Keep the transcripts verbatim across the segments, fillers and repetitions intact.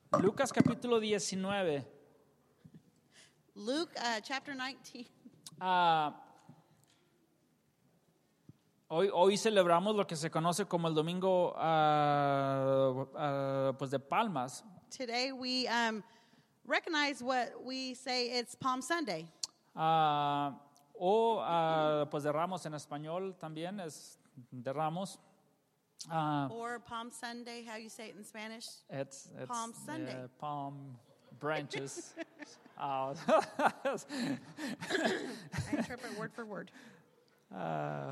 Lucas capítulo diecinueve. Luke uh, chapter nineteen. Uh, hoy, hoy celebramos lo que se conoce como el domingo uh, uh, pues de Palmas. Today we um, recognize what we say it's Palm Sunday. Uh, o uh, pues de Ramos en español también es de Ramos. Uh, Or Palm Sunday, how you say it in Spanish? it's, it's Palm Sunday. uh, palm branches. uh, I interpret word for word. uh,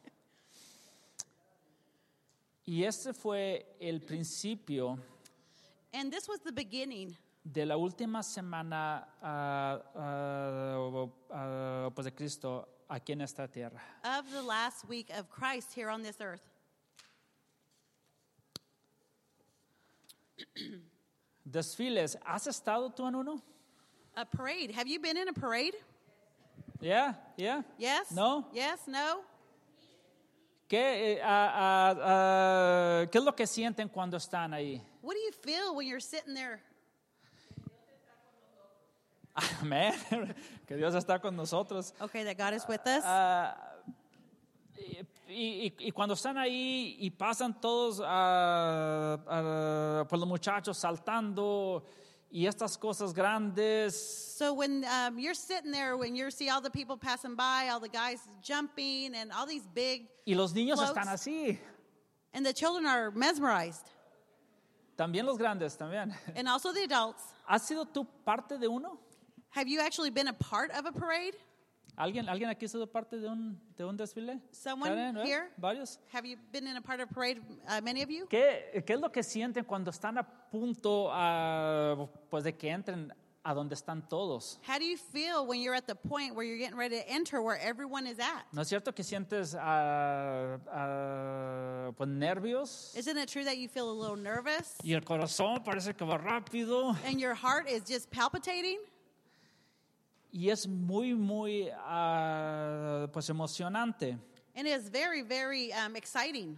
y este fue el principio And this was the beginning de la última semana uh, uh, uh, pues de Cristo aquí en esta tierra. of the last week of Christ here on this earth. Desfiles, ¿has estado tú en uno? A parade. Have you been in a parade? Yeah, yeah. Yes? No. Yes? No? ¿Qué, eh, ah, ah, ah, ¿Qué es lo que sienten cuando están ahí? What do you feel when you're sitting there? Amén. Que Dios está con nosotros. Okay, that God is with us. Ah, y, y, y cuando están ahí y pasan todos, ah, ah, pues los muchachos saltando y estas cosas grandes. So when um, you're sitting there, when you see all the people passing by, all the guys jumping, and all these big, Y los niños floats, están así. and the children are mesmerized, También los grandes, también. and also the adults. ¿Has sido tú parte de uno? Have you actually been a part of a parade? ¿Alguien, ¿alguien aquí ha sido parte de un, de un desfile? Someone Karen, ¿eh? here? ¿Varios? Have you been in a part of a parade, uh, many of you? ¿Qué, ¿Qué es lo que sienten cuando están a punto ah, pues de que entren a donde están todos? How do you feel when you're at the point where you're getting ready to enter where everyone is at? ¿No es cierto que sientes ah, ah, pues nervios? Isn't it true that you feel a little nervous? Y el corazón parece que va rápido. And your heart is just palpitating? Y es muy, muy ah, pues emocionante. And it's very, very um, exciting.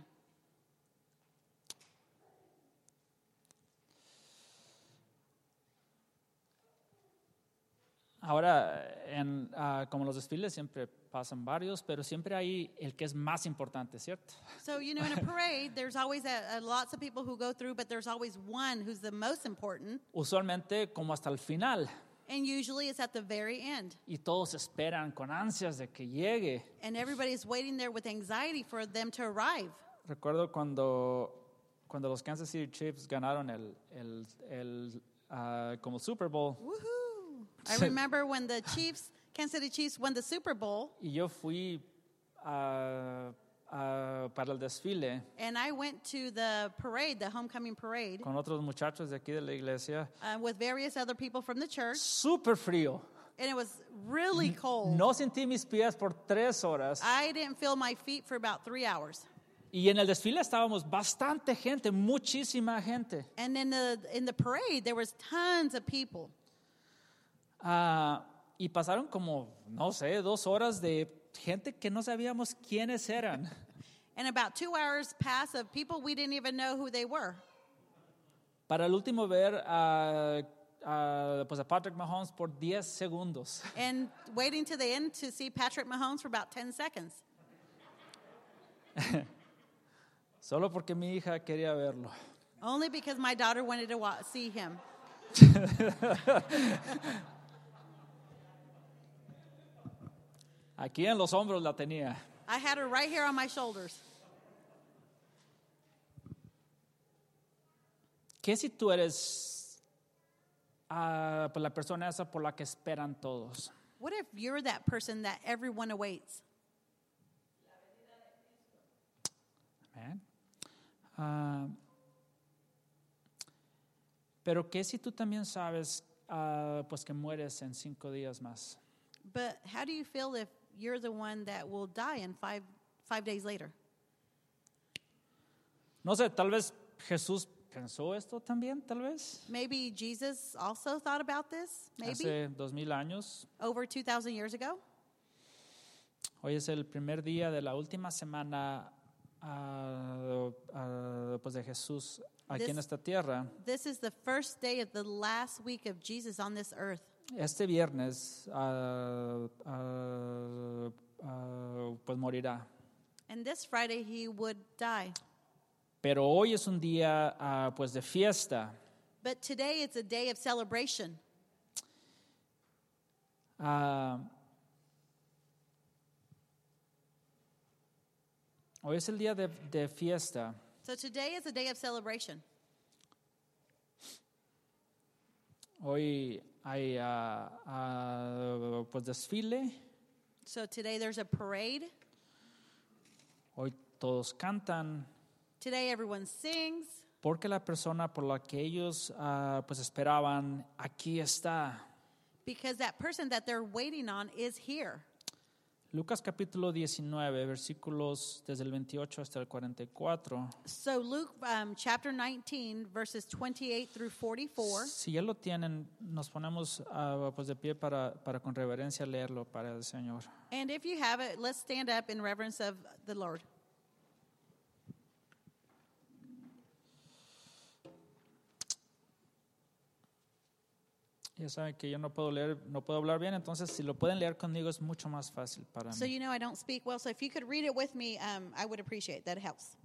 Ahora, en, ah, como los desfiles siempre pasan varios, pero siempre hay el que es más importante, ¿cierto? So, you know, in a parade, there's always a, a lots of people who go through, but there's always one who's the most important. Usualmente como hasta el final. And usually it's at the very end. Y todos esperan con ansias de que llegue. And everybody's waiting there with anxiety for them to arrive. Recuerdo cuando, cuando los Kansas City Chiefs ganaron el, el, el ah, como Super Bowl. Woohoo! I remember when the Chiefs, Kansas City Chiefs won the Super Bowl. Y yo fui ah, ah, para el desfile And I went to the parade, the homecoming parade, con otros muchachos de aquí de la iglesia. uh, with various other people from the church. Súper frío. And it was really cold. No sentí mis pies por tres horas. I didn't feel my feet for about three hours. Y en el desfile estábamos bastante gente, muchísima gente. And in the in the parade, there was tons of people. Uh, y pasaron como, no sé, dos horas de gente que no sabíamos quiénes eran. And about two hours passed of people we didn't even know who they were. Para el último ver a, a, pues a Patrick Mahomes por diez segundos. And waiting to the end to see Patrick Mahomes for about ten seconds. Solo porque mi hija quería verlo. Only because my daughter wanted to wa- see him. Aquí en los hombros la tenía. I had her right here on my shoulders. ¿Qué si tú eres uh, pues la persona esa por la que esperan todos? What if you're that person that everyone awaits? Amén. Uh, pero ¿qué si tú también sabes uh, pues que mueres en cinco días más? But how do you feel if you're the one that will die in five five days later? No sé, tal vez Jesús pensó esto también, tal vez. Maybe Jesus also thought about this, maybe, Hace dos mil años. over two thousand years ago. Hoy es el primer día de la última semana uh, uh, pues de Jesús aquí This- en esta tierra, This is the first day of the last week of Jesus on this earth. este viernes ah, ah, ah, pues morirá. And this Friday he would die. Pero hoy es un día ah, pues de fiesta. But today it's a day of celebration. Ah, hoy es el día de, de fiesta. So today is a day of celebration. Hoy hay ah, ah, pues desfile. So today there's a parade. Hoy todos cantan. Today everyone sings Porque la persona por la que ellos ah, pues esperaban, aquí está. because that person that they're waiting on is here. Lucas capítulo diecinueve, versículos desde el veintiocho hasta el cuarenta y cuatro. So Luke um, chapter nineteen, verses twenty-eight through forty-four. Si ya lo tienen, nos ponemos ah, pues de pie para, para con reverencia leerlo para el Señor. And if you have it, let's stand up in reverence of the Lord. Ya saben que yo no puedo leer, no puedo hablar bien, entonces si lo pueden leer conmigo es mucho más fácil para So mí. you know I don't speak well, so if you could read it with me, um, I would appreciate that. It helps.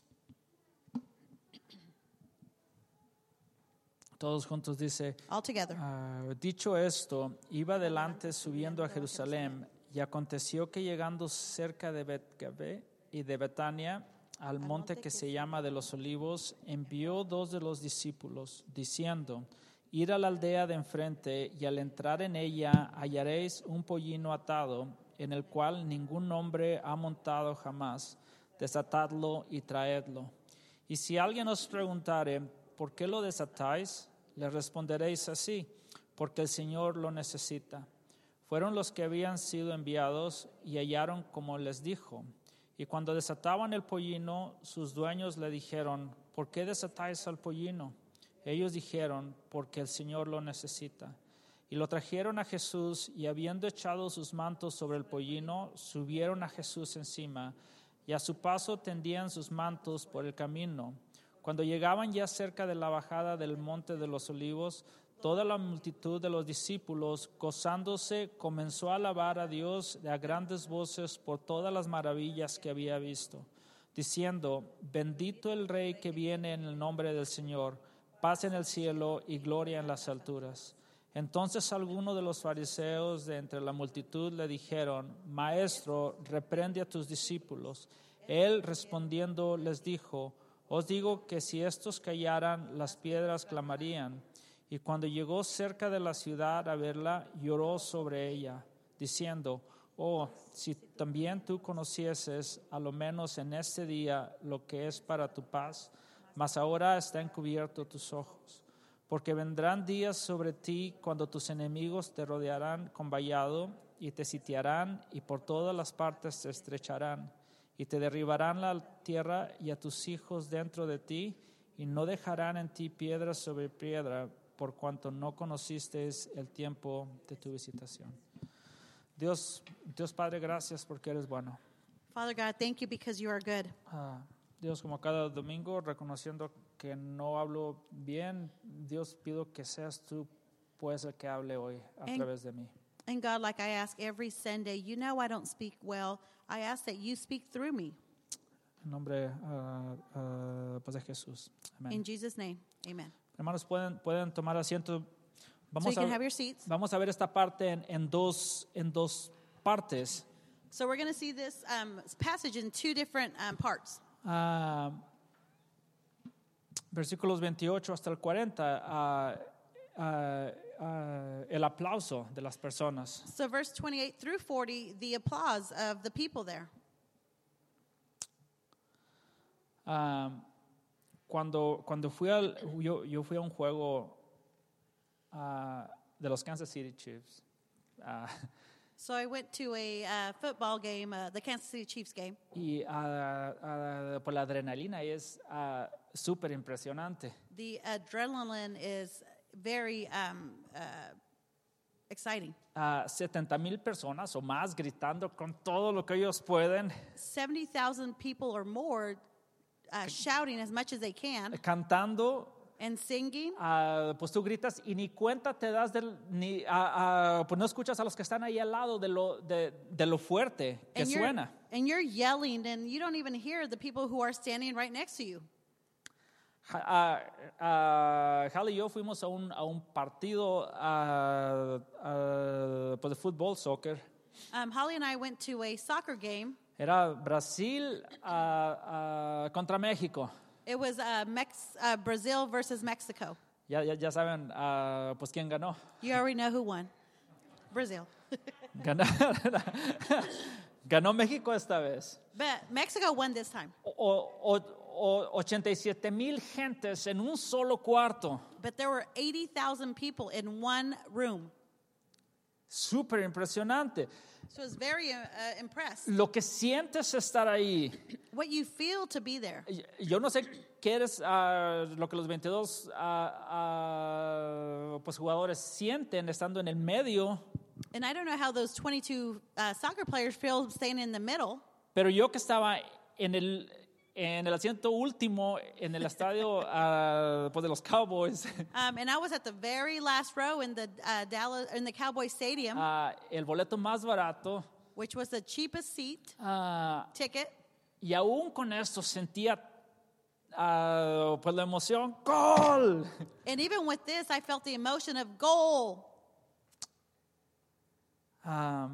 Todos juntos dice, All together. ah, dicho esto, iba adelante subiendo a Jerusalén y aconteció que llegando cerca de Betgabé y de Betania, al monte que se llama de los Olivos, envió dos de los discípulos, diciendo, ir a la aldea de enfrente y al entrar en ella hallaréis un pollino atado, en el cual ningún hombre ha montado jamás. Desatadlo y traedlo. Y si alguien os preguntare, ¿por qué lo desatáis? Le responderéis así, porque el Señor lo necesita. Fueron los que habían sido enviados y hallaron como les dijo. Y cuando desataban el pollino, sus dueños le dijeron, ¿por qué desatáis al pollino? Ellos dijeron, porque el Señor lo necesita. Y lo trajeron a Jesús, y habiendo echado sus mantos sobre el pollino, subieron a Jesús encima, y a su paso tendían sus mantos por el camino. Cuando llegaban ya cerca de la bajada del monte de los Olivos, toda la multitud de los discípulos, gozándose, comenzó a alabar a Dios a grandes voces por todas las maravillas que había visto, diciendo, bendito el Rey que viene en el nombre del Señor, paz en el cielo y gloria en las alturas. Entonces algunos de los fariseos de entre la multitud le dijeron, Maestro, reprende a tus discípulos. Él respondiendo les dijo, os digo que si estos callaran, las piedras clamarían. Y cuando llegó cerca de la ciudad a verla, lloró sobre ella, diciendo, oh, si también tú conocieses, a lo menos en este día, lo que es para tu paz, mas ahora están cubiertos tus ojos. Porque vendrán días sobre ti cuando tus enemigos te rodearán con vallado y te sitiarán y por todas las partes te estrecharán y te derribarán la tierra y a tus hijos dentro de ti y no dejarán en ti piedra sobre piedra por cuanto no conociste el tiempo de tu visitación. Dios, Dios Padre, gracias porque eres bueno. Father God, thank you because you are good. Ah, Dios, como cada domingo, reconociendo que no hablo bien, Dios, pido que seas tú, pues, el que hable hoy a En- través de mí. And God, like I ask every Sunday, you know I don't speak well. I ask that you speak through me. En nombre ah, ah, pues de Jesús. Amén. In Jesus' name, amen. Hermanos, pueden, pueden tomar asiento. So Vamos, you can have a, your seats. vamos a ver esta parte en, en, dos, en dos partes. So we're going to see this um, passage in two different um, parts. Ah, versículos veintiocho hasta el cuarenta, ah, ah, ah, el aplauso de las personas. So verse twenty-eight through forty, the applause of the people there. Ah, cuando, cuando fui al, yo, yo fui a un juego ah, de los Kansas City Chiefs. Ah, So I went to a uh, football game, uh, the Kansas City Chiefs game, y ah, ah, por la adrenalina y es ah, súper impresionante. the adrenaline is very um, uh, exciting. A setenta mil personas o más gritando con todo lo que ellos pueden. seventy thousand people or more uh, shouting as much as they can cantando, and singing. ah, pues tú gritas y ni cuenta te das del, ni, ah, ah, pues no escuchas a los que están ahí al lado de lo, de, de lo fuerte que And you're, suena. and you're yelling, and you don't even hear the people who are standing right next to you. Ja- ah, ah, Hal y yo fuimos a un, a un partido ah, ah, pues de fútbol, soccer. Um, Holly and I went to a soccer game. Era Brasil ah, ah, contra México. It was uh, Mex- uh, Brazil versus Mexico. Ya, ya, ya saben ah, pues quién ganó. You already know who won. Brazil. Ganó, ganó México esta vez. But Mexico won this time. O, o, o, ochenta y siete mil gentes en un solo cuarto. But there were eighty thousand people in one room. Súper impresionante. So I was very uh, uh, impressed. Lo que sientes estar ahí. What you feel to be there. Yo no sé qué eres ah, lo que los veintidós ah, ah, pues jugadores sienten estando en el medio, And I don't know how those twenty-two uh, soccer players feel staying in the middle. pero yo que estaba en el en el asiento último en el estadio ah, pues de los Cowboys, Um, and I was at the very last row in the uh, Dallas in the Cowboy Stadium, ah, el boleto más barato, which was the cheapest seat ah, ticket. y aún con esto sentía ah, pues la emoción, ¡gol! And even with this, I felt the emotion of goal. Ah,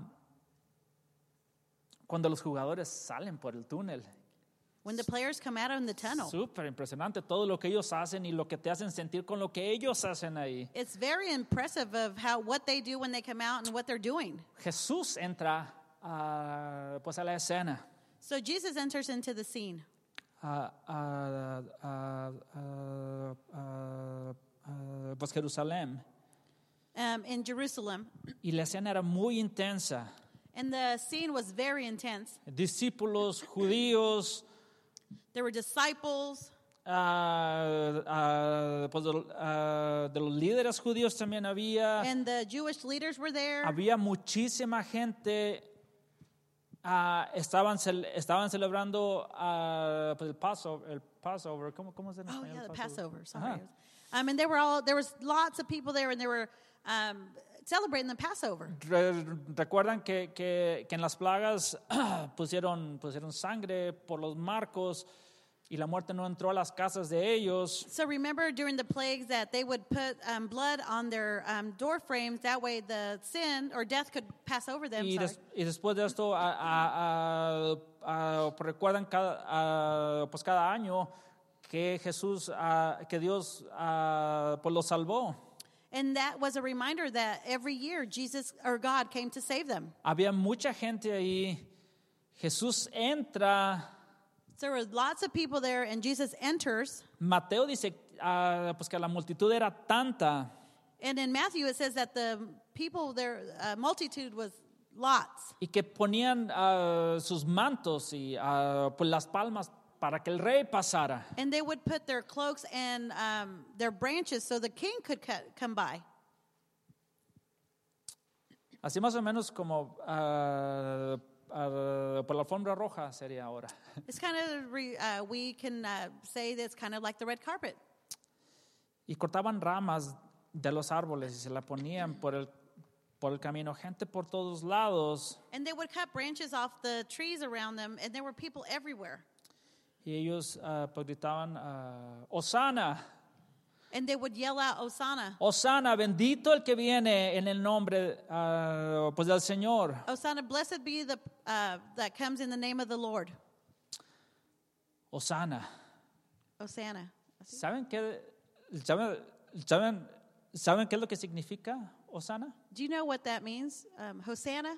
cuando los jugadores salen por el túnel. When the players come out in the tunnel. Súper impresionante todo lo que ellos hacen y lo que te hacen sentir con lo que ellos hacen ahí. It's very impressive of how what they do when they come out and what they're doing. Jesús entra ah, pues a la escena, So Jesus enters into the scene. a, a- a- a- a- a, pues Jerusalén, Um, in Jerusalem. y la escena era muy intensa. And the scene was very intense. Discípulos judíos, There were disciples, ah, ah, pues de, ah, de los líderes judíos también había. and the Jewish leaders were there. Había muchísima gente. ah, estaban, cel- estaban celebrando ah, pues el Passover. El Passover. ¿Cómo, cómo es en Oh español? yeah, the Passover? Passover. Sorry. Ajá. Um, and they were all there was lots of people there, and they were um, celebrating the Passover. Re- Recuerdan que, que, que en las plagas pusieron, pusieron sangre por los marcos y la muerte no entró a las casas de ellos. So remember during the plagues that they would put um, blood on their um, door frames. That way, the sin or death could pass over them. Y, sorry. des- y después de esto, a- a- a- a- recuerdan cada, a- pues cada año que Jesús, a- que Dios a, pues los salvó. And that was a reminder that every year Jesus or God came to save them. Había mucha gente ahí. Jesús entra. So there were lots of people there, and Jesus enters. Mateo dice ah, pues que la multitud era tanta And in Matthew, it says that the people there, uh, multitude was lots. y que ponían ah, sus mantos y ah, pues las palmas para que el rey pasara. And they would put their cloaks and um, their branches so the king could cut, come by. Así más o menos como ah, ah, por la alfombra roja sería ahora. It's kind of, re, uh, we can uh, say that's kind of like the red carpet. Y cortaban ramas de los árboles y se la ponían por el, por el camino. Gente por todos lados. And they would cut branches off the trees around them, and there were people everywhere. Y ellos ah, pues gritaban, ah, Hosana, And they would yell out, Hosanna, Hosana, bendito el que viene en el nombre ah, pues del Señor. Hosanna, blessed be the uh, that comes in the name of the Lord. Hosana. Hosanna. ¿Saben qué, saben, saben, ¿Saben qué es lo que significa Hosana? Do you know what that means? Um, Hosanna?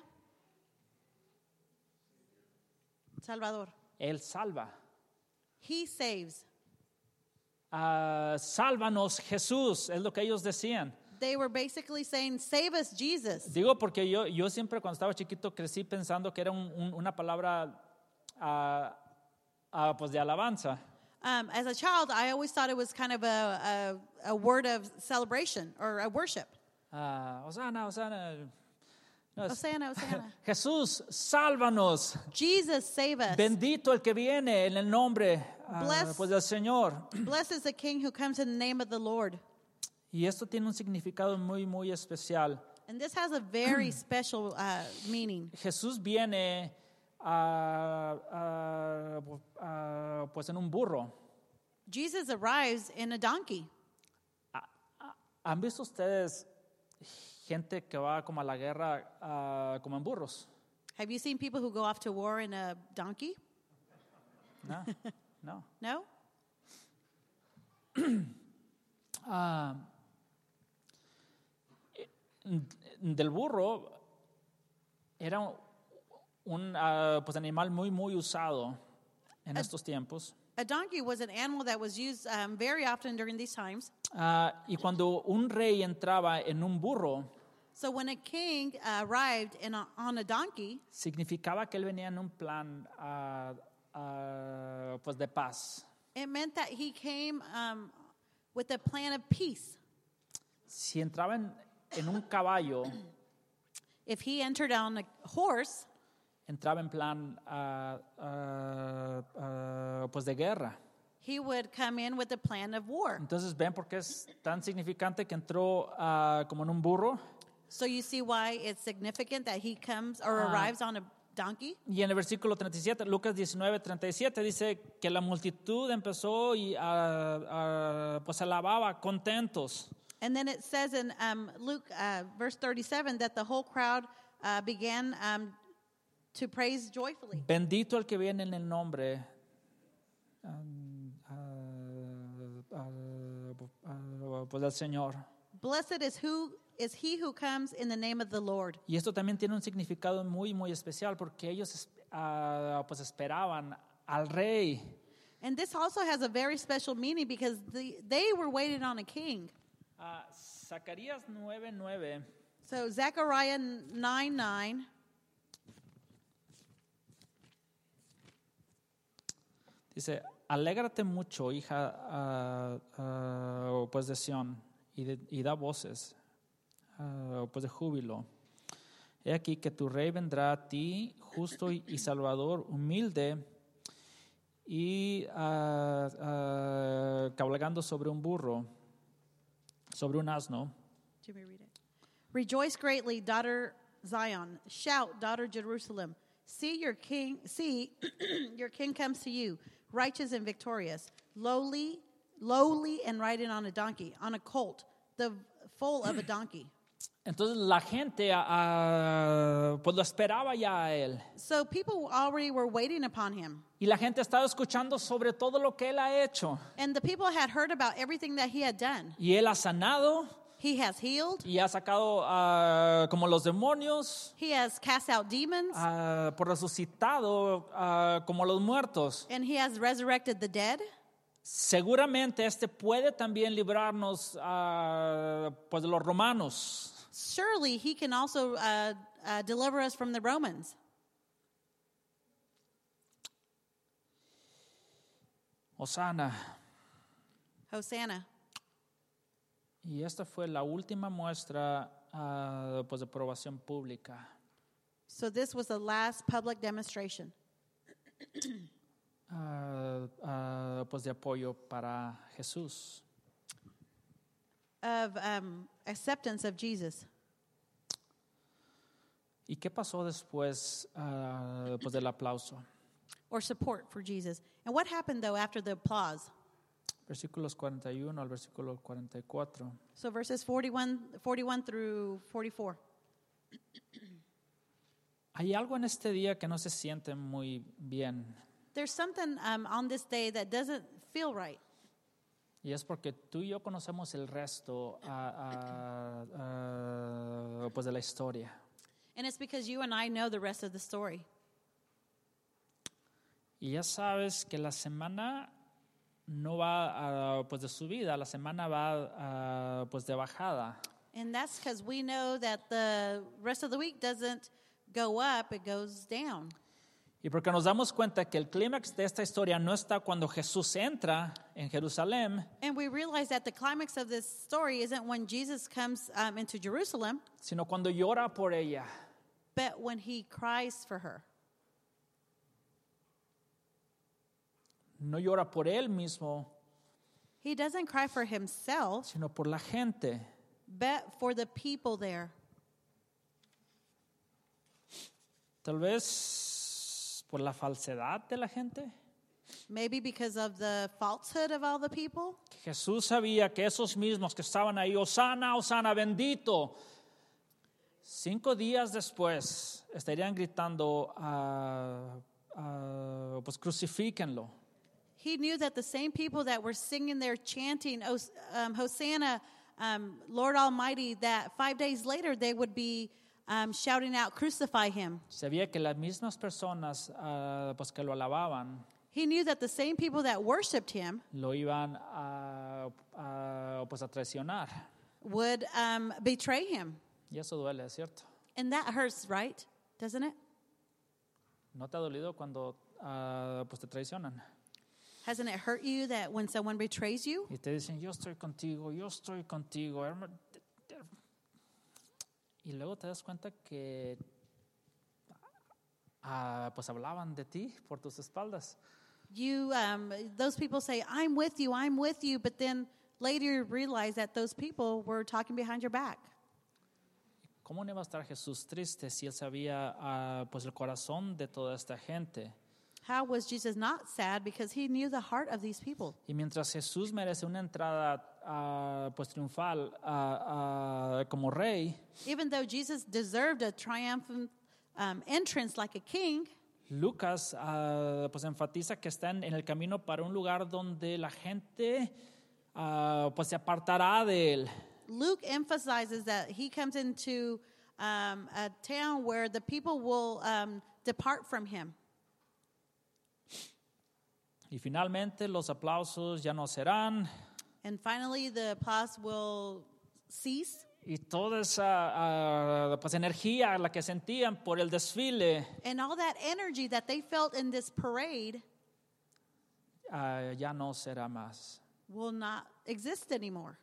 Salvador. Él salva. He saves. Ah, sálvanos Jesús, es lo que ellos decían. They were basically saying, save us, Jesus. Digo porque yo, yo siempre cuando estaba chiquito crecí pensando que era un- un- una palabra ah, ah, pues de alabanza. Um, as a child, I always thought it was kind of a, a, a word of celebration or a worship. Ah, Hosana, Hosana. No, es, Hosanna, Hosanna. Jesús, sálvanos. Jesus, save us. Bendito el que viene en el nombre ah, Bless- pues del Señor. Blessed is the King who comes in the name of the Lord. Y esto tiene un significado muy, muy especial. And this has a very special uh, meaning. Jesús viene ah, ah, ah, pues en un burro. Jesus arrives in a donkey. ¿Han visto ustedes gente que va como a la guerra ah, como en burros? Have you seen people who go off to war in a donkey? No, no. No? Ah, del burro era un, un, ah, pues animal muy muy usado en estos tiempos. A donkey was an animal that was used um, very often during these times. Ah, y cuando un rey entraba en un burro, So when a king uh, arrived in a, on a donkey, significaba que él venía en un plan ah, ah, pues de paz. it meant that he came um, with a plan of peace. Si entraba en, en un caballo, If he entered on a horse, entraba en plan ah, ah, ah, pues de guerra. he would come in with a plan of war. Entonces ven por qué es tan significante que entró ah, como en un burro. So you see why it's significant that he comes or Ah. arrives on a donkey? Y en el versículo treinta y siete, Lucas diecinueve, treinta y siete, dice que la multitud empezó y ah, ah, pues alababa contentos. And then it says in um, Luke uh, verse thirty-seven that the whole crowd uh, began um, to praise joyfully. Bendito el que viene en el nombre um, ah, ah, ah, pues del Señor. Blessed is who is he who comes in the name of the Lord. Y esto también tiene un significado muy, muy especial porque ellos ah, pues esperaban al rey. And this also has a very special meaning because the, they were waiting on a king. Ah, Zacarías nueve nueve So Zechariah nine nine dice, alégrate mucho, hija ah, ah, pues de Sión, y, de- y da voces ah, pues de júbilo. He aquí que tu rey vendrá a ti, justo y, y salvador, humilde, y ah, ah, cabalgando sobre un burro, sobre un asno. Do you want me to read it? Rejoice greatly, daughter Zion. Shout, daughter Jerusalem. See your king, see your king comes to you, righteous and victorious, lowly, lowly and riding on a donkey, on a colt, the foal of a donkey. Entonces la gente ah, pues lo esperaba ya a él. So people already were waiting upon him. Y la gente estaba escuchando sobre todo lo que él ha hecho. And the people had heard about everything that he had done. Y él ha sanado He has healed. y ha sacado ah, como los demonios, He has cast out demons. ah, por resucitado ah, como los muertos. And he has resurrected the dead. Seguramente este puede también librarnos ah, pues de los romanos. Surely he can also uh, uh, deliver us from the Romans. Hosana. Hosanna. Y esta fue la última muestra ah, pues de aprobación pública. So this was the last public demonstration ah, ah, pues de apoyo para Jesús. of um, acceptance of Jesus. ¿Y qué pasó después ah, pues del aplauso? Or support for Jesus. And what happened, though, after the applause? Versículos cuarenta y uno al versículo cuarenta y cuatro. So verses forty-one, forty-one through forty-four. Hay algo en este día que no se siente muy bien. There's something um, on this day that doesn't feel right. Y es porque tú y yo conocemos el resto ah, ah, ah, pues de la historia. And it's because you and I know the rest of the story. Y ya sabes que la semana no va ah, pues de subida, la semana va ah, pues de bajada. And that's because we know that the rest of the week doesn't go up, it goes down. Y porque nos damos cuenta que el clímax de esta historia no está cuando Jesús entra en Jerusalén, And we realize that the climax of this story isn't when Jesus comes um, into Jerusalem, sino cuando llora por ella. but when he cries for her. No llora por él mismo, He doesn't cry for himself, sino por la gente. but for the people there. Tal vez por la falsedad de la gente. Maybe because of the falsehood of all the people. Jesús sabía que esos mismos que estaban ahí, Hosana, Hosana, bendito, cinco días después estarían gritando, uh, uh, pues crucifíquenlo. He knew that the same people that were singing there chanting, "Hos- um, Hosanna, um, Lord Almighty, that five days later they would be um, shouting out, crucify him. Sabía que las mismas personas uh, pues que lo alababan He knew that the same people that worshiped him lo iban a, a, pues a traicionar. would um, betray him. Y eso duele, ¿es cierto? And that hurts, right? Doesn't it? ¿No te ha dolido cuando uh, pues te traicionan? Hasn't it hurt you that when someone betrays you? Y te dicen, yo estoy contigo, yo estoy contigo. herma- Y luego te das cuenta que ah, pues hablaban de ti por tus espaldas. You, um, those people say, I'm with you, I'm with you, but then later you realize that those people were talking behind your back. ¿Cómo no iba a estar Jesús triste si él sabía ah, pues el corazón de toda esta gente? How was Jesus not sad? Because he knew the heart of these people. Y mientras Jesús merece una entrada ah, pues triunfal ah, ah, como rey, Even though Jesus deserved a triumphant um, entrance like a king, Lucas ah, pues enfatiza que está en, en el camino para un lugar donde la gente ah, pues se apartará de él. Luke emphasizes that he comes into um, a town where the people will um, depart from him. Y finalmente los aplausos ya no serán And finally, the applause will cease. y toda esa ah, pues energía la que sentían por el desfile And all that energy that they felt in this parade ah, ya no será más. will not exist anymore.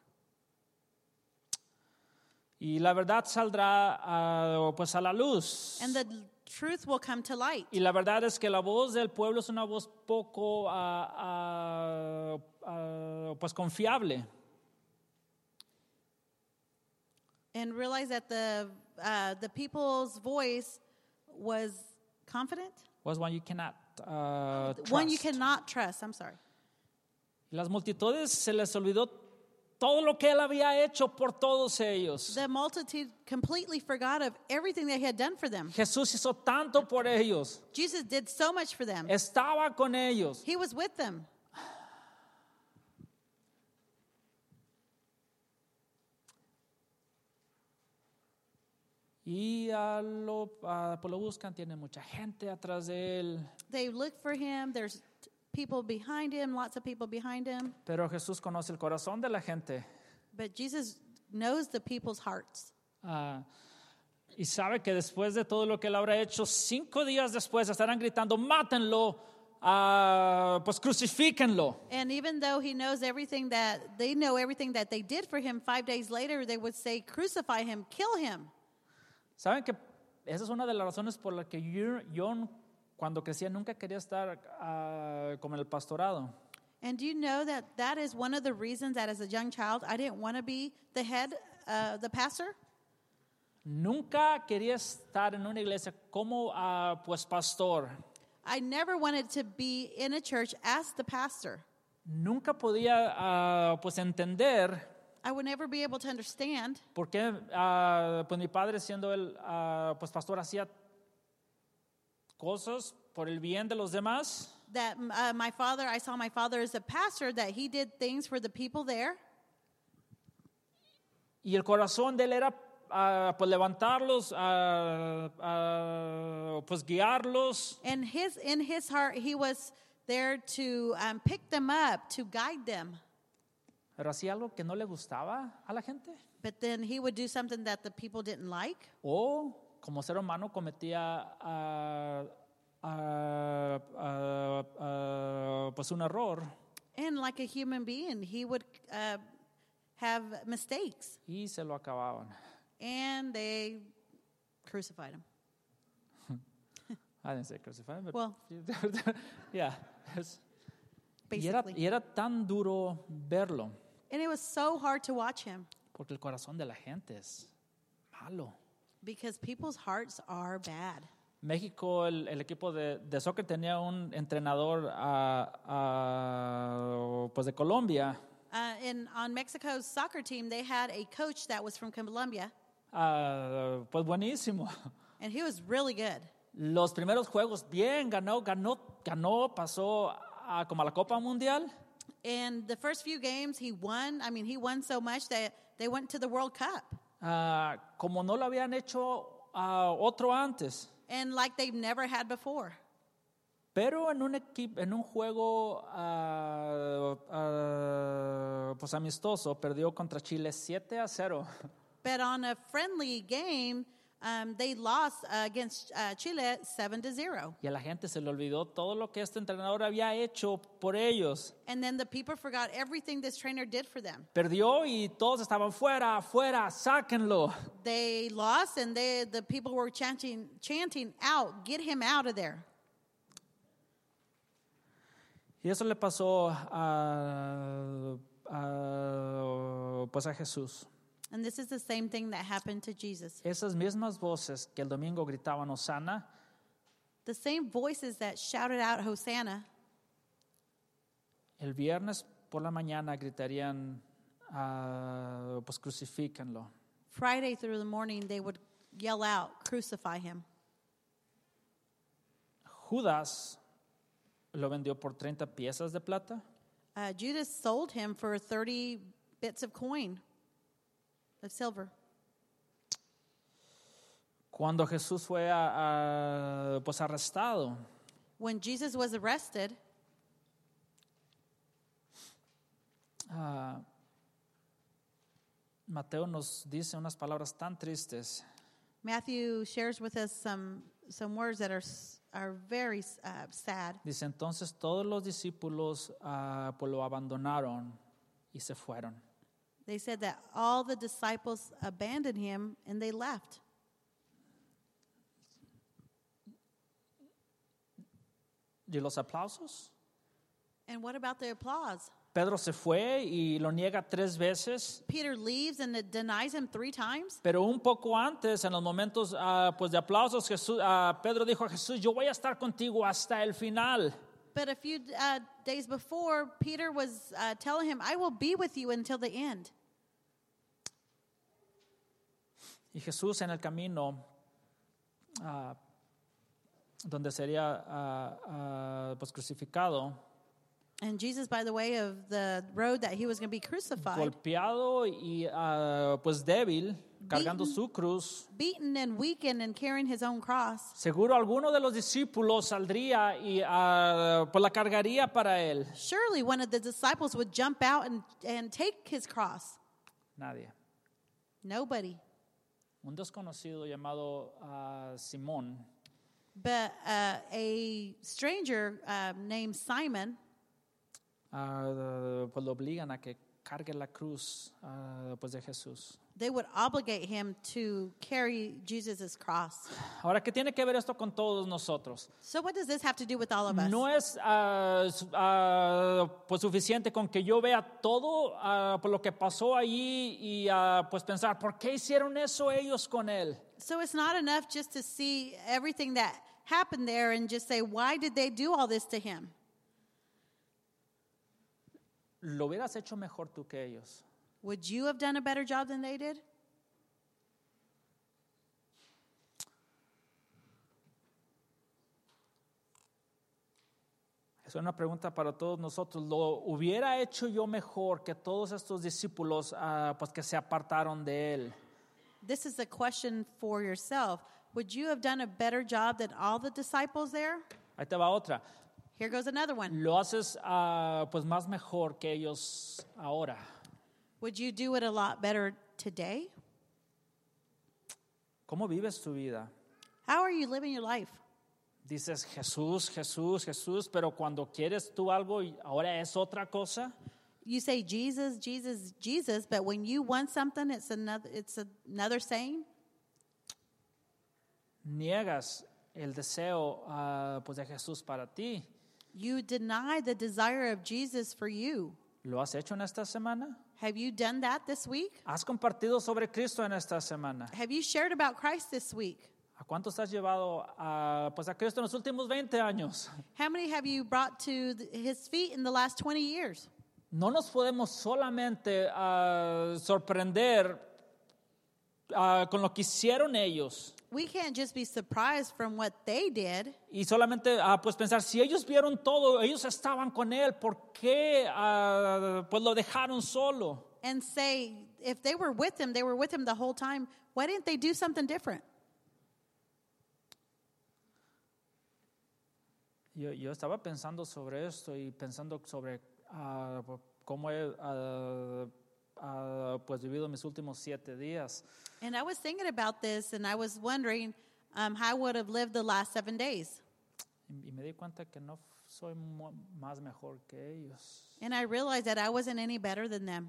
Y la verdad saldrá ah, pues a la luz. And the truth will come to light. Y la verdad es que la voz del pueblo es una voz poco ah, ah, ah, pues confiable. And realize that the, uh, the people's voice was confident. Was one you cannot ah, trust. One you cannot trust. I'm sorry. Y las multitudes se les olvidó todo lo que él había hecho por todos ellos. The multitude completely forgot of everything that he had done for them. Jesús hizo tanto por ellos. Jesus did so much for them. Estaba con ellos. He was with them. Y a lo, a, pues lo buscan, tiene mucha gente atrás de él. They look for him. There's t- people behind him, lots of people behind him. Pero Jesús conoce el corazón de la gente. But Jesus knows the people's hearts. Ah, y sabe que después de todo lo que él habrá hecho, cinco días después estarán gritando, mátenlo, ah, pues crucifíquenlo. And even though he knows everything that, they know everything that they did for him, five days later they would say, crucify him, kill him. Saben que esa es una de las razones por las que yo, yo cuando crecía nunca quería estar ah, como en el pastorado. And do you know that that is one of the reasons that as a young child I didn't want to be the head, uh, the pastor? Nunca quería estar en una iglesia como ah, pues pastor. I never wanted to be in a church as the pastor. Nunca podía ah, pues entender I would never be able to understand por qué ah, pues mi padre siendo el ah, pues pastor hacía cosas por el bien de los demás. that uh, my father, I saw my father as a pastor, that he did things for the people there. Y el corazón de él era ah, pues levantarlos, ah, ah, pues guiarlos. And his in his heart, he was there to um, pick them up, to guide them. Pero hacía algo que no le gustaba a la gente. But then he would do something that the people didn't like. O como ser humano cometía ah, ah, ah, ah, pues un error And like a human being, he would uh, have mistakes. y se lo acababan. And they crucified him. I didn't say crucify, but Well, yeah. es- Y era, basically. y era tan duro verlo, And it was so hard to watch him porque el corazón de la gente es malo. because people's hearts are bad. México, el, el equipo de, de soccer tenía un entrenador ah, ah, pues de Colombia, Uh, and on Mexico's soccer team, they had a coach that was from Colombia, ah, pues buenísimo. and he was really good. Los primeros juegos, bien, ganó, ganó, ganó, pasó a, como a la Copa Mundial. And the first few games, he won. I mean, he won so much that they went to the World Cup. Ah, como no lo habían hecho ah, otro antes. And like they've never had before. Pero en un equipo, en un juego ah, ah, pues amistoso, perdió contra Chile siete a cero. But on a friendly game, um, they lost uh, against uh, Chile seven to zero. Y a la gente se le olvidó todo lo que este entrenador había hecho por ellos. And then the people forgot everything this trainer did for them. Perdió y todos estaban fuera, fuera, sáquenlo. They lost, and they, the people were chanting, chanting out, get him out of there. Y eso le pasó a, a, pues a Jesús. And this is the same thing that happened to Jesus. Esas mismas voces que el domingo gritaban Hosana, The same voices that shouted out Hosanna, el viernes por la mañana gritarían, ah, pues crucifíquenlo. Friday through the morning, they would yell out, crucify him. Judas lo vendió por treinta piezas de plata. Uh, Judas sold him for thirty bits of coin, of silver. Cuando Jesús fue a- a, pues arrestado, When Jesus was arrested, ah, Mateo nos dice unas palabras tan tristes. Matthew shares with us some, some words that are, s- are very uh, sad. Dice, entonces todos los discípulos ah, pues lo abandonaron y se fueron. They said that all the disciples abandoned him and they left. ¿Y los aplausos? And what about the applause? Pedro se fue y lo niega tres veces, Peter leaves and it denies him three times. pero un poco antes, en los momentos ah, pues de aplausos, Jesús, ah, Pedro dijo a Jesús, yo voy a estar contigo hasta el final. But a few uh, days before, Peter was uh, telling him, I will be with you until the end. Y Jesús en el camino, ah, donde sería ah, ah, pues crucificado, And Jesus, by the way, of the road that he was going to be crucified, golpeado y ah, pues débil, cargando Beaten. su cruz. beaten and weakened and carrying his own cross. Seguro alguno de los discípulos saldría y ah, pues la cargaría para él. Surely one of the disciples would jump out and, and take his cross. Nadie. Nobody. Un desconocido llamado ah, Simón But uh, a stranger um, named Simon, ah, pues lo obligan a que cargue la cruz ah, pues de Jesús. they would obligate him to carry Jesus' cross. Ahora, ¿qué tiene que ver esto con todos nosotros? So what does this have to do with all of us? No es ah, su- ah, pues suficiente con que yo vea todo ah, por lo que pasó allí y ah, pues pensar, ¿por qué hicieron eso ellos con él? So it's not enough just to see everything that happened there and just say, why did they do all this to him? Lo hubieras hecho mejor tú que ellos. Would you have done a better job than they did? Es una pregunta para todos nosotros. ¿Lo hubiera hecho yo mejor que todos estos discípulos ah, pues que se apartaron de él? This is a question for yourself. Would you have done a better job than all the disciples there? Ahí te va otra. Here goes another one. ¿Lo haces ah, pues más mejor que ellos ahora? Would you do it a lot better today? ¿Cómo vives tu vida? How are you living your life? Dices Jesús, Jesús, Jesús, pero cuando quieres tú algo y ahora es otra cosa. You say Jesus, Jesus, Jesus, but when you want something, it's another, it's another saying. Niegas el deseo ah, pues de Jesús para ti. You deny the desire of Jesus for you. ¿Lo has hecho en esta semana? Have you done that this week? ¿Has compartido sobre Cristo en esta semana? Have you shared about Christ this week? ¿A cuántos has llevado a, pues a Cristo en los últimos veinte años? How many have you brought to th- his feet in the last twenty years? No nos podemos solamente ah, sorprender ah, con lo que hicieron ellos We can't just be surprised from what they did y solamente ah, pues pensar si ellos vieron todo, ellos estaban con él, ¿por qué ah, pues lo dejaron solo? and say, if they were with him, they were with him the whole time. Why didn't they do something different? Yo, yo estaba pensando sobre esto y pensando sobre ah, cómo he ah, ah, pues vivido mis últimos siete días. And I was thinking about this, and I was wondering um, how I would have lived the last seven days. Y, y me di cuenta que no soy mo- más mejor que ellos. And I realized that I wasn't any better than them.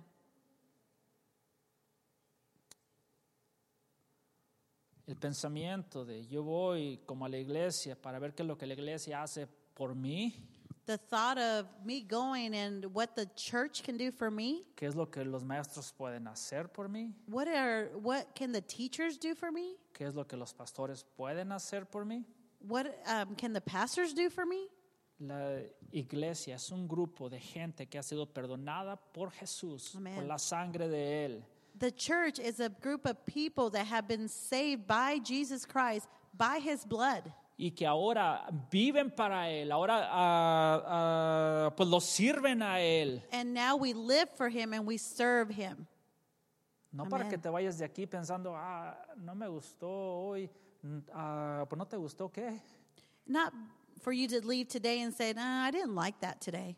El pensamiento de yo voy como a la iglesia para ver qué es lo que la iglesia hace por mí, The thought of me going and what the church can do for me, qué es lo que los maestros pueden hacer por mí, what are what can the teachers do for me? qué es lo que los pastores pueden hacer por mí. What um, can the pastors do for me? La iglesia es un grupo de gente que ha sido perdonada por Jesús, Amén. por la sangre de Él. The church is a group of people that have been saved by Jesus Christ, by his blood. Y que ahora viven para Él, ahora ah, ah, pues lo sirven a Él. And now we live for him and we serve him. No para Amén. que te vayas de aquí pensando, ah, no me gustó hoy, mm, ah, pues no te gustó, ¿qué? Not for you to leave today and say, nah, I didn't like that today.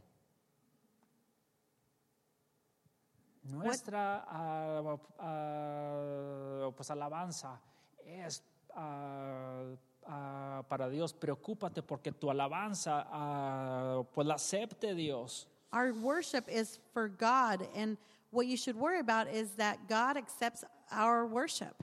Nuestra ah, ah, pues alabanza es ah, ah, para Dios. Preocúpate porque tu alabanza ah, pues la acepte Dios. Our worship is for God, and what you should worry about is that God accepts our worship.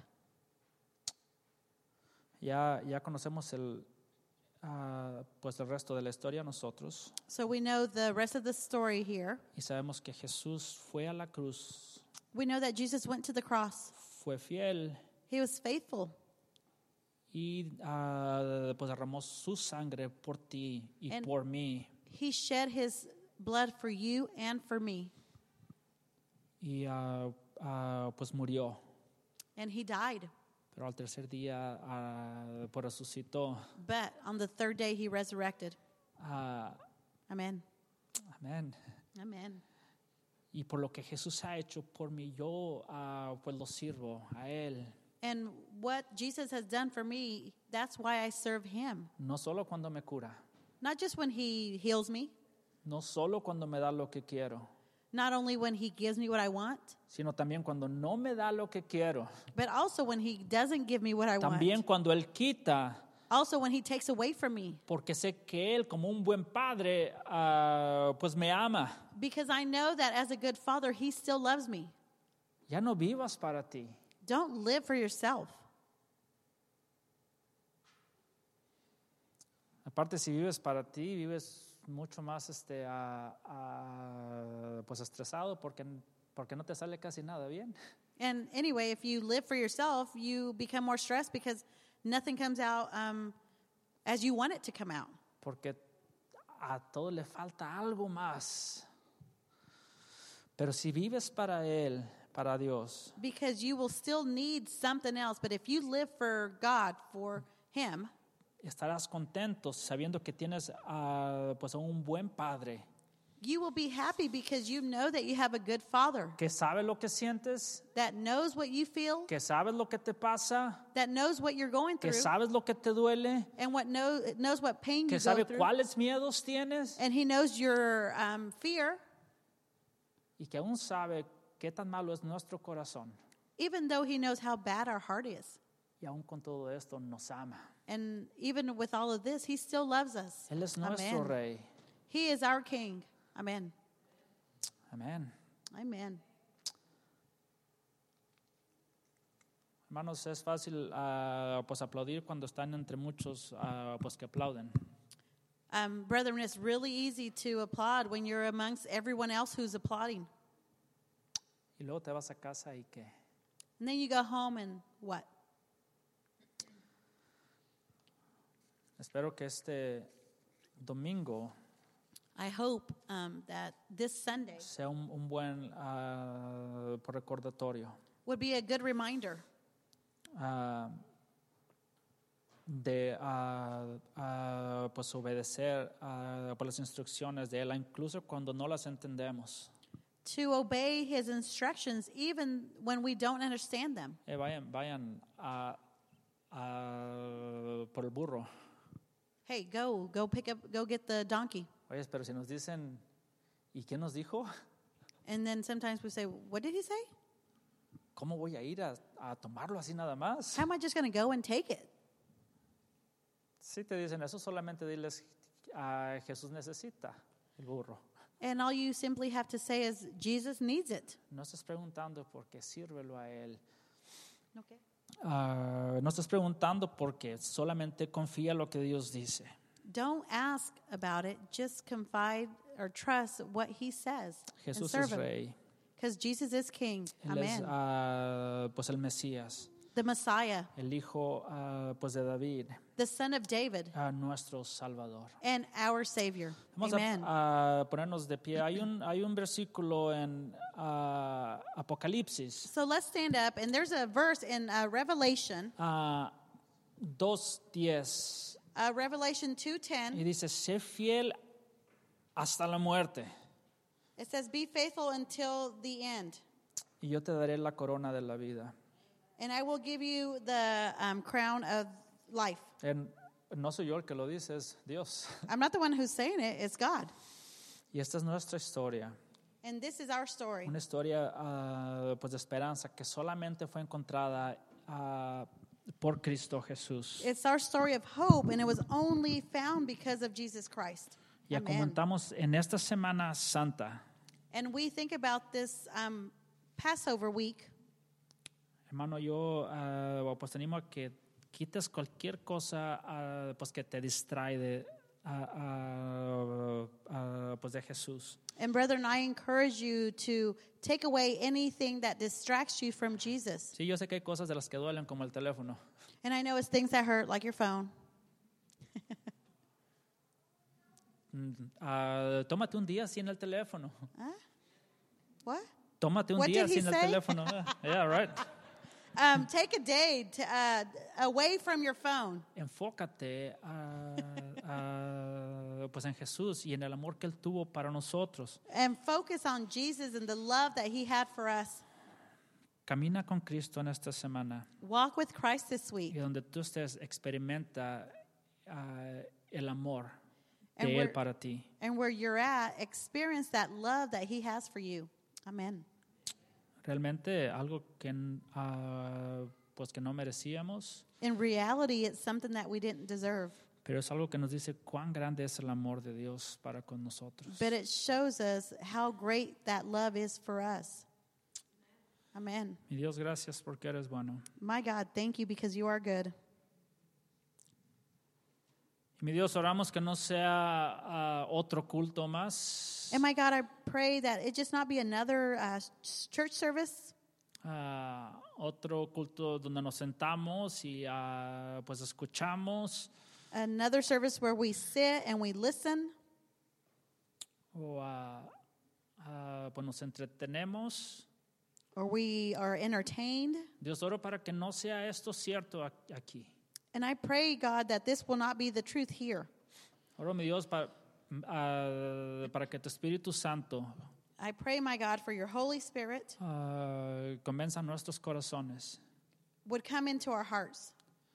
Ya, ya conocemos el, ah, pues el resto de la historia nosotros So we know the rest of the story here. y sabemos que Jesús fue a la cruz, We know that Jesus went to the cross. fue fiel He was faithful, y ah, pues derramó su sangre por ti y And- por mí. he shed his blood for you and for me, Y ah, ah, pues murió, and he died. pero al tercer día ah, pues resucitó. But on the third day, he resurrected. Ah, Amen. amén. Amen. Y por lo que Jesús ha hecho por mí, yo ah, pues lo sirvo a Él. And what Jesus has done for me, that's why I serve him. No solo cuando me cura, Not just when he heals me, no solo cuando me da lo que quiero, not only when he gives me what I want, sino también cuando no me da lo que quiero. but also when he doesn't give me what I También want. cuando Él quita, Also when he takes away from me. porque sé que Él como un buen padre, ah, pues me ama. Because I know that as a good father, he still loves me. Ya no vivas para ti. Don't live for yourself. Aparte, si vives para ti, vives mucho más este, ah, ah, pues estresado porque, porque no te sale casi nada bien. And anyway, if you live for yourself, you become more stressed because nothing comes out um, as you want it to come out. Porque a todo le falta algo más. Pero si vives para Él, para Dios, Because you will still need something else. But if you live for God, for him, estarás contento sabiendo que tienes ah, pues a un buen padre you will be happy because you know that you have a good father que sabe lo que sientes, that knows what you feel, que sabes lo que te pasa, that knows what you're going que through, sabes lo que te duele, and what know, knows what pain you que go sabe through. cuáles miedos tienes And he knows your um, fear, y que aún sabe qué tan malo es nuestro corazón. even though he knows how bad our heart is. Y aún con todo esto nos ama. And even with all of this, he still loves us. Él es nuestro Amen. rey. He is our king. Amen. Amén. Amen. Hermanos, es fácil ah, pues aplaudir cuando están entre muchos ah, pues que aplauden. Um, brethren, it's really easy to applaud when you're amongst everyone else who's applauding. Y luego te vas a casa y qué. And then you go home and what? Espero que este domingo I hope um, that this Sunday sea un, un buen ah, recordatorio would be a good reminder ah, de ah, ah, pues obedecer ah, por las instrucciones de Él, incluso cuando no las entendemos. to obey his instructions even when we don't understand them. Eh, vayan vayan a, a, por el burro. Hey, go, go pick up, go get the donkey. Oye, pero si nos dicen, ¿y qué nos dijo? And then sometimes we say, what did he say? ¿Cómo voy a ir a, a tomarlo así nada más? How am I just going to go and take it? Si te dicen eso, solamente diles, a Jesús necesita el burro. And all you simply have to say is, Jesus needs it. No estás preguntando por qué, sírvelo a Él. Okay. Ah, no estás preguntando por qué, solamente confía lo que Dios dice. Don't ask about it. Just confide or trust what he says and Jesús serve es him. Rey. Because Jesus is King. Él es Amen. ah, pues el Mesías, The Messiah, el hijo ah, pues de David, the Son of David, ah, nuestro Salvador. and our Savior. Vamos Amen. a, a ponernos de pie. Hay un, hay un versículo en ah, Apocalipsis So let's stand up. And there's a verse in uh, Revelation, ah, dos diez uh, Revelation two y ten. dice, sé fiel hasta la muerte It says, be faithful until the end, y yo te daré la corona de la vida. and I will give you the um, crown of life. En- no soy yo el que lo dice, es Dios. I'm not the one who's saying it, it's God. Y esta es nuestra historia. And this is our story. Una historia ah, pues de esperanza que solamente fue encontrada ah, por Cristo Jesús. It's our story of hope, and it was only found because of Jesus Christ. Ya Amen. comentamos en esta Semana Santa, And we think about this um, Passover week. hermano, yo ah, pues te animo a que quites cualquier cosa ah, pues que te distrae de, ah, ah, ah, pues de Jesús. And brethren, I encourage you to take away anything that distracts you from Jesus. Sí, yo sé que hay cosas de las que duelen como el teléfono. And I know it's things that hurt, like your phone. Mm, ah, tómate un día sin el teléfono. Huh? What? Tómate un What día did he sin el say? teléfono. Yeah, right. Um, take a day to, uh, away from your phone. Enfócate ah, ah, pues en Jesús y en el amor que Él tuvo para nosotros. And focus on Jesus and the love that he had for us. Camina con Cristo en esta semana Walk with Christ this y week. donde tú estés, experimenta ah, el amor And de we're- Él para ti. And where you're at, experience that love that he has for you. Amen. Realmente algo que, ah, pues que no merecíamos, In reality, it's something that we didn't deserve. pero es algo que nos dice cuán grande es el amor de Dios para con nosotros. But it shows us how great that love is for us. Amen. Mi Dios, gracias porque eres bueno. My God, thank you because you are good. Y mi Dios, oramos que no sea ah, otro culto más, And my God, I pray that it just not be another uh, church service, ah, otro culto donde nos sentamos y ah, pues escuchamos another service where we sit and we listen, o ah, ah, pues nos entretenemos. or we are entertained. Dios, oro para que no sea esto cierto ac- aquí. And I pray, God, that this will not be the truth here. Oro, mi Dios, para, ah, para que tu Espíritu Santo I pray, my God, for your Holy Spirit ah, convenza nuestros corazones, would come into our hearts.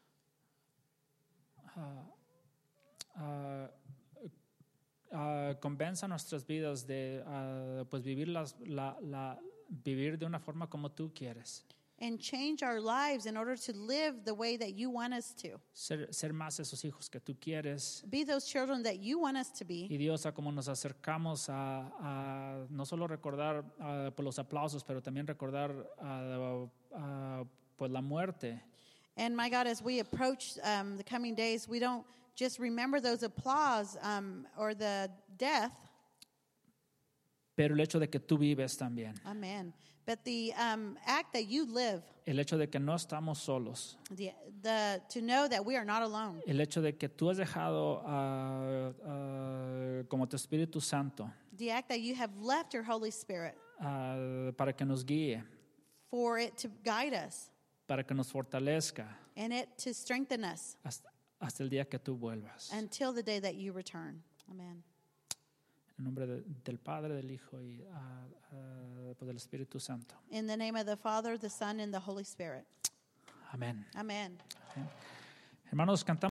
ah, ah, convenza nuestras vidas de ah, pues vivir, las, la, la, vivir de una forma como tú quieres. And change our lives in order to live the way that you want us to. Ser, ser más esos hijos que tú quieres. Be those children that you want us to be. Y Dios, a como nos acercamos a, a no solo recordar ah, por los aplausos, pero también recordar ah, ah, pues la muerte. And my God, as we approach um, the coming days, we don't just remember those applause um, or the death. Pero el hecho de que tú vives también. Amen. But the um, act that you live, El hecho de que no estamos solos. the, the to know that we are not alone. El hecho de que tú has dejado uh, uh, como tu Espíritu Santo The act that you have left your Holy Spirit uh, para que nos guíe, for it to guide us para que nos fortalezca and it to strengthen us hasta, hasta el día que tú vuelvas. until the day that you return. Amen. En nombre de, del Padre, del Hijo y uh, uh, pues del Espíritu Santo. In the name of the Father, the Son, and the Holy Spirit. Amén. Amen. Hermanos, cantamos.